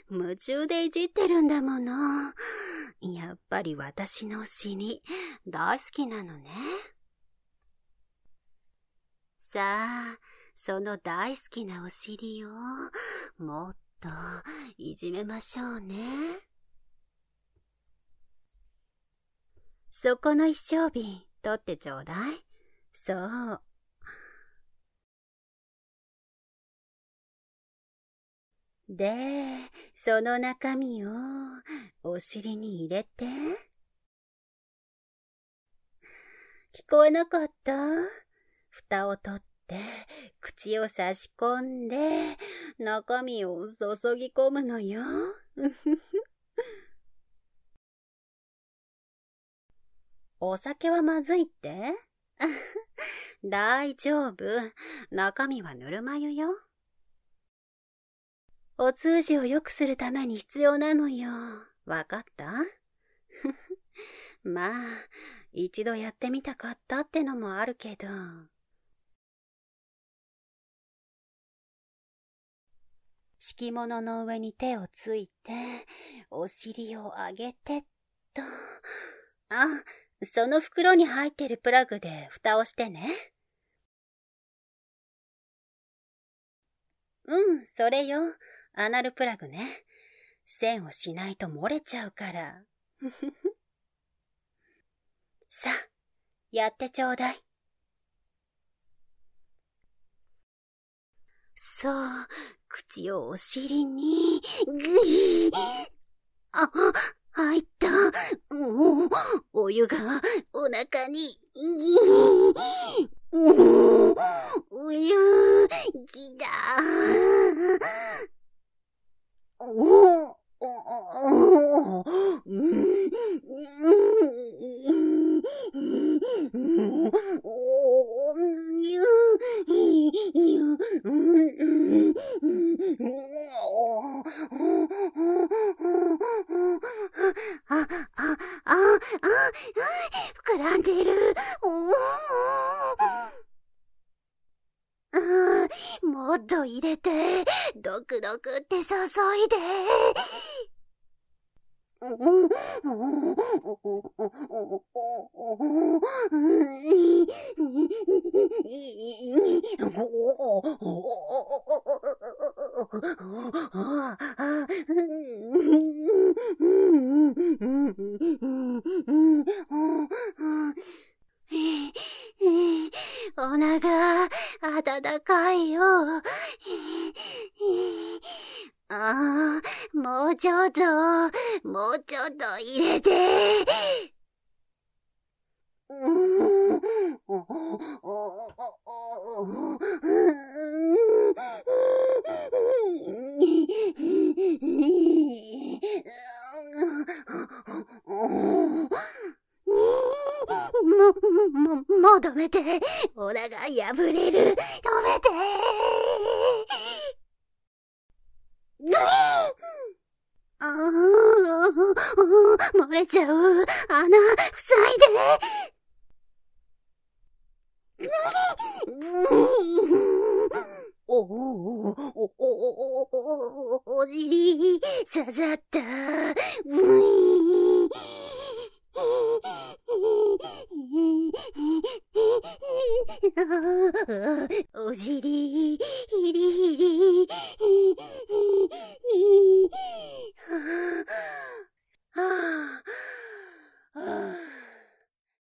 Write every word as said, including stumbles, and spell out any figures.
夢中でいじってるんだもの。やっぱり私のお尻、大好きなのね。さあ、その大好きなお尻を、もっといじめましょうね。そこの一升瓶、取ってちょうだい。そう。で、その中身をお尻に入れて。聞こえなかった？蓋を取って口を差し込んで中身を注ぎ込むのよ。お酒はまずいって？大丈夫。中身はぬるま湯よ。お通じを良くするために必要なのよ。わかった？まあ、一度やってみたかったってのもあるけど。敷物の上に手をついて、お尻を上げてっと。あ、その袋に入ってるプラグで蓋をしてね。うん、それよ。アナルプラグね。栓をしないと漏れちゃうから。さあ、やってちょうだい。そう、口をお尻に、ぐい。あ、入った。お、お湯がお腹に、ぎお、お湯、きだ。お、お、お、うん、あ、あ、あ、あ、膨らんでる。もっと入れて、ドクドクって注いで。お腹、温かいよ。ああ、もうちょっと、もうちょっと入れて。も、も、もう止めて。お腹破れる。止めて。ああ、漏れちゃう。穴、塞いで。おお、お、お、お、お、お尻、刺さった。